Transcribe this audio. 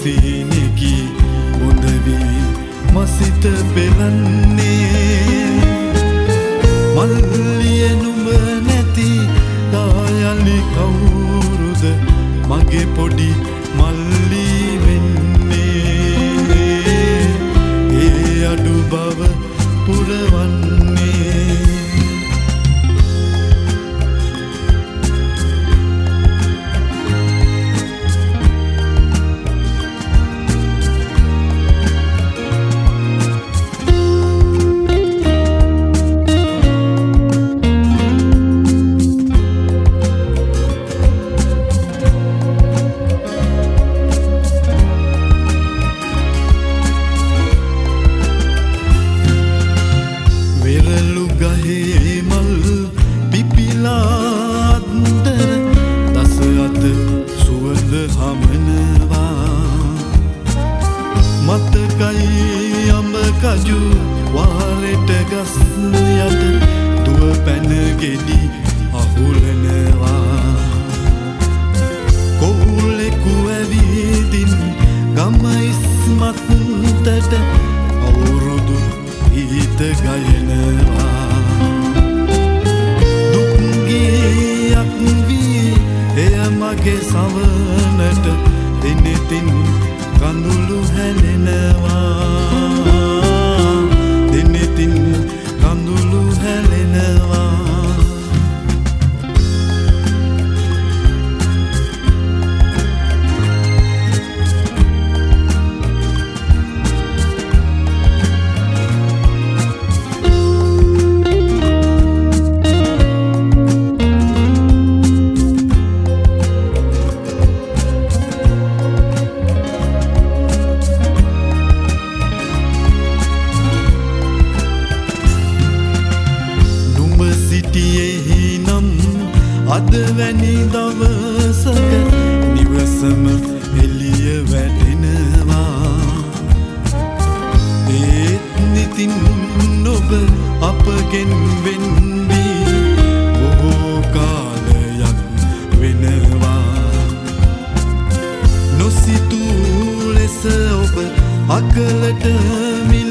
සීනෙකි මුදවී මසිත පෙළන්නේ මල්ලිය නුඹ නැති දායලි කවුරුද මගේ පොඩි මල්ලි වෙන්නේ ඒ අඩු බව පුරවන්නේ මතකයි අඹ කජු වාරෙට ගස් යට දුව පැන ගෙඩි අහුලනවා කොහුලෙකු ඇවිදින් ගම ඉස්මත්තට අවුරුදු ගීත ගයනවා දුක්ගීයක් වී එය මගේ සවනට දිනෙතින් කඳුළු හැලෙනවා දිනෙතින් කඳුළු හැලෙනවා අද වැනි දවසක නිවසම එළිය වැටෙනවා ඒත් නිතින් ඔබ අපගෙන් වෙන් වී බොහෝ කාලයක් වෙනවා නොසිතූ ලෙස ඔබ අකලට